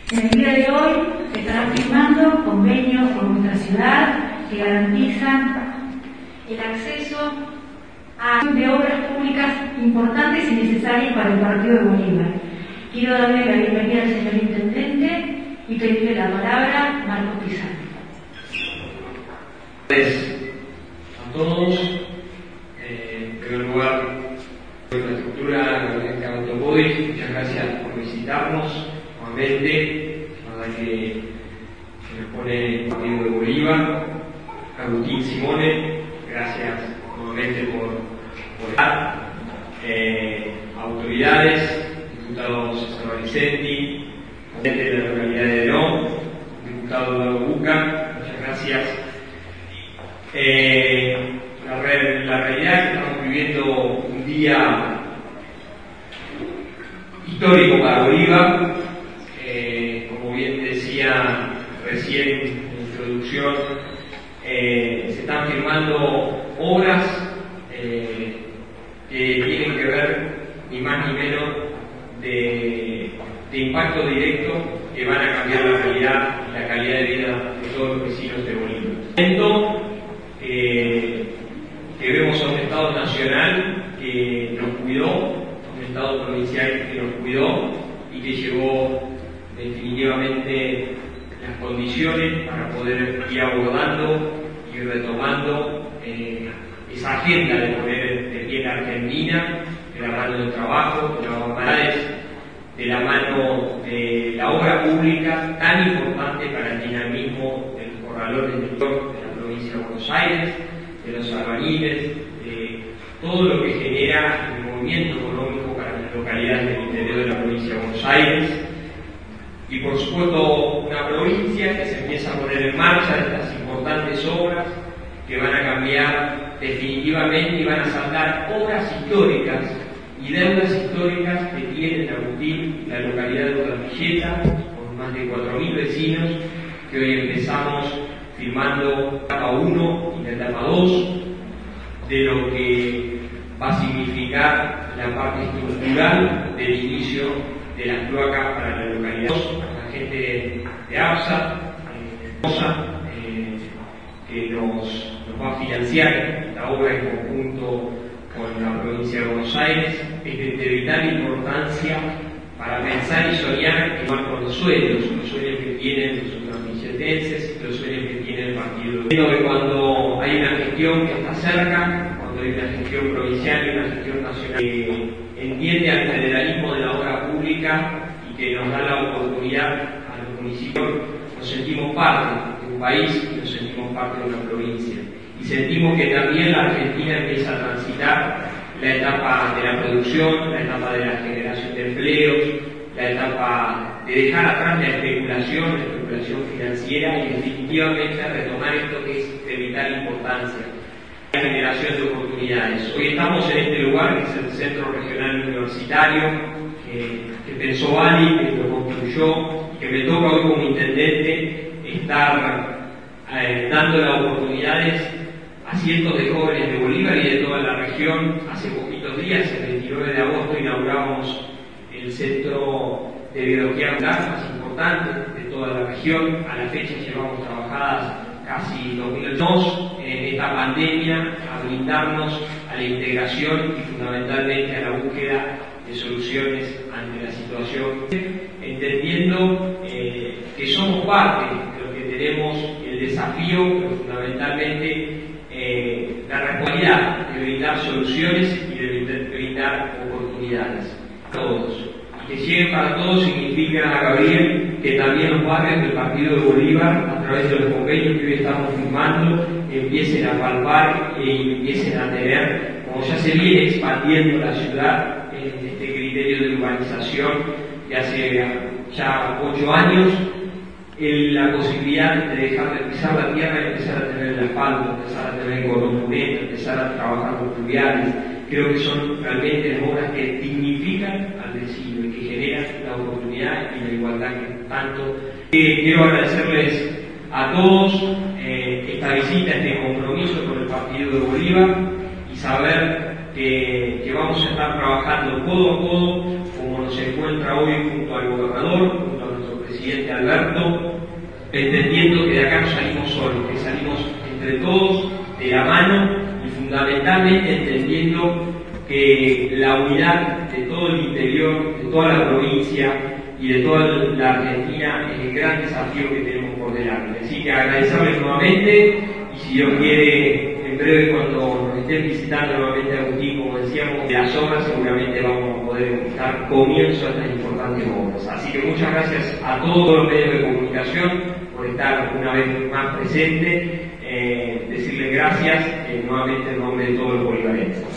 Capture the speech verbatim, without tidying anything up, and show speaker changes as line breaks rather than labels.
En el día de hoy se estarán firmando convenios con nuestra ciudad que garantizan el acceso a de obras públicas importantes y necesarias para el partido de Bolívar. Quiero darle la bienvenida al señor Intendente y pedirle la palabra a Marcos Pizarro.
A todos, eh, en primer lugar, de la estructura de Automóvil, muchas gracias por visitarnos nuevamente. La verdad que se nos pone el partido de Bolívar. Agustín Simone, gracias nuevamente por, por estar. Eh, autoridades, diputado César Vicenti, presidente de la localidad de León, diputado Eduardo Buca, muchas gracias. Eh, la, re, la realidad es que estamos viviendo un día histórico para Bolívar. Eh, como bien decía recién en la introducción, eh, se están firmando obras eh, que tienen que ver ni más ni menos de, de impacto directo que van a cambiar la realidad y la calidad de vida de todos los vecinos de Bolívar. Eh, que vemos a un Estado nacional que nos cuidó, a un Estado provincial que nos cuidó y que llevó definitivamente las condiciones para poder ir abordando y retomando eh, esa agenda de poner de pie la Argentina, de la mano del trabajo, de las humanidades, de la mano de la obra pública tan importante para el dinamismo del corralón del interior de la provincia de Buenos Aires, de los albaniles, de todo lo que genera el movimiento económico para las localidades del interior de la provincia de Buenos Aires. Y por supuesto una provincia que se empieza a poner en marcha estas importantes obras que van a cambiar definitivamente y van a saldar obras históricas y deudas históricas que tiene Agustín, la localidad de Urdapilleta, con más de cuatro mil vecinos, que hoy empezamos firmando la etapa uno y la etapa dos de lo que va a significar la parte estructural del inicio de las cloacas para la localidad. La gente de ABSA, eh, eh, que nos, nos va a financiar la obra en conjunto con la provincia de Buenos Aires, es de vital importancia para pensar y soñar y con los sueños, los sueños que tienen los urdapilletenses, los sueños que tiene el partido. Creo que cuando hay una gestión que está cerca, cuando hay una gestión provincial y una gestión nacional que entiende al federalismo de la obra pública y que nos da la oportunidad a los municipios, nos sentimos parte de un país y nos sentimos parte de una provincia. Y sentimos que también la Argentina empieza a transitar la etapa de la producción, la etapa de la generación de empleos, la etapa de dejar atrás la especulación, la especulación financiera y definitivamente retomar esto que es de vital importancia, la generación de oportunidades. Hoy estamos en este lugar que es el Centro Regional Universitario, que, que pensó Bali, que lo construyó, y que me toca hoy como intendente estar eh, dando las oportunidades a cientos de jóvenes de Bolívar y de toda la región. Hace poquitos días, el veintinueve de agosto, inauguramos el centro de biología más importante de toda la región. A la fecha llevamos trabajadas casi dos mil dos en esta pandemia a brindarnos a la integración y fundamentalmente a la búsqueda de soluciones ante la situación, entendiendo eh, que somos parte de lo que tenemos el desafío, pero fundamentalmente eh, la responsabilidad de brindar soluciones y de brindar oportunidades a todos. Y que lleguen para todos significa, Gabriel, que también los barrios del partido de Bolívar, a través de los convenios que hoy estamos firmando, empiecen a palpar y empiecen a tener, como ya se viene expandiendo la ciudad, en este criterio de urbanización que hace ya ocho años, en la posibilidad de dejar de pisar la tierra y empezar a tener el asfalto, empezar a tener cordón pureta, empezar a trabajar con fluviales. Creo que son realmente las obras que dignifican al vecino y que generan la oportunidad y la igualdad que tanto. Eh, quiero agradecerles a todos eh, esta visita, este compromiso con el partido de Bolívar y saber que, que vamos a estar trabajando codo a codo como nos encuentra hoy junto al gobernador, junto a nuestro presidente. presidente Alberto, entendiendo que de acá no salimos solos, que salimos entre todos de la mano y fundamentalmente entendiendo que la unidad de todo el interior, de toda la provincia y de toda la Argentina es el gran desafío que tenemos por delante. Así que agradecerles nuevamente y si Dios quiere, en breve cuando nos estén visitando nuevamente Agustín, como decíamos, de las obras seguramente vamos a poder dar comienzo a estas importantes obras. Así que muchas gracias a todos los medios de comunicación por estar una vez más presentes, eh, decirles gracias eh, nuevamente en nombre de todos los bolivarenses.